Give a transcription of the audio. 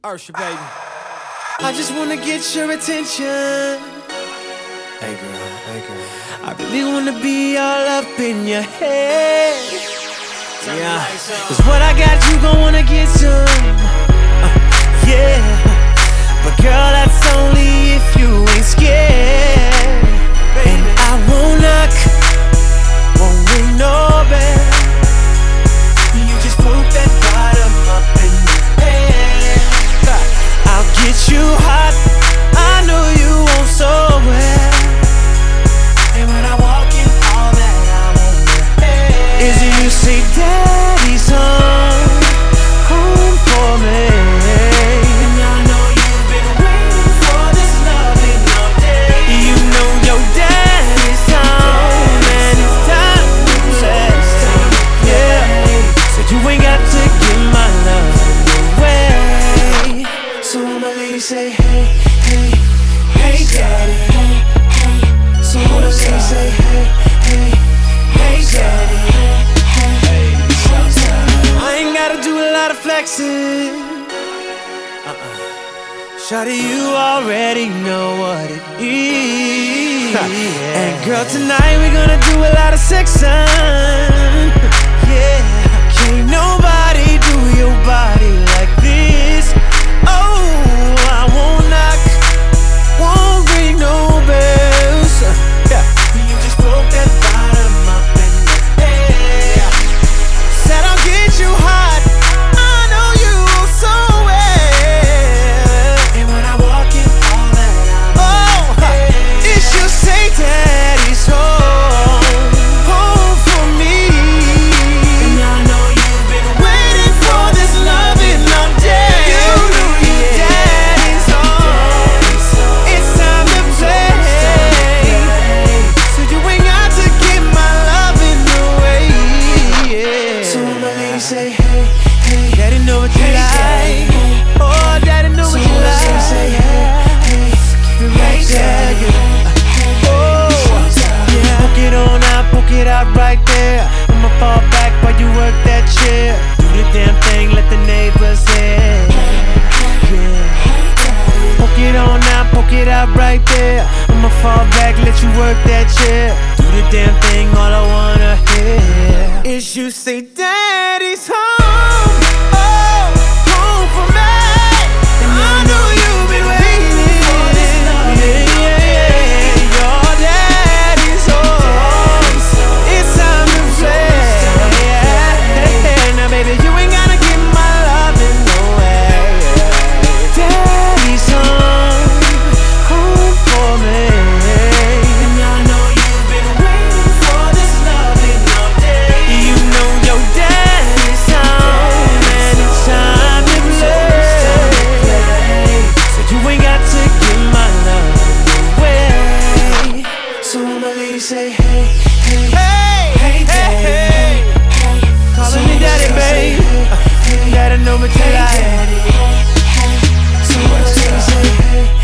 Ursha, baby. I just wanna get your attention. Hey girl. I really wanna be all up in your head. Yeah, cause what I got, you gon' wanna get some. Yeah, but girl, that's only if you ain't scared. And I won't knock, won't ring no bell. You just poke that bottom up in your head. I'll get you hot, I know you want so well. And when I walk in, all that I want is you say, Daddy's home for me. And I know you've been waiting for this loving all day. You know your daddy's home and it's time to play. Yeah, so you ain't got to give my love away. So all my ladies say, hey, hey, hey, daddy. So all the ladies say, hey, hey, hey, daddy. I ain't gotta do a lot of flexing. Shawty, you already know what it is. And girl, tonight we gonna do a lot of sexing. Yeah, can't nobody do your body like this. Oh, I won't knock, won't ring no bells. Yeah, you just broke that bottom up in the air. Said I'll get you hot, I know you so well. And when I walk in, all that is you say Daddy's home for me. And I know you've been waiting for this loving all day. You know your daddy's home, it's time to play. So you ain't got to give my loving away. Yeah. So all my ladies say, hey, hey, Daddy know what you like. Oh, Daddy know what you like. Say, hey, hey, keep it right there. Oh, yeah. Poke it on out, poke it out right there. I'ma fall back while you work that chair. Do the damn thing, let the neighbors hear. Yeah. Poke it on out, poke it out right there. I'ma fall back, let you work that chair. Do the damn thing, all I wanna hear is you say, Daddy's home, oh, home for me. And I know you've been waiting for this love. Yeah, your daddy's home, it's time to play. Yeah. Now baby, you ain't gotta give my loving away. Daddy's home for me. And I know you've been waiting for this loving all day. You know your daddy's home and it's time to play. So you ain't got to give my love away. So all my ladies say, hey, hey, hey, hey, hey. Calling me daddy, babe. Daddy know what you like. So all my ladies say, hey.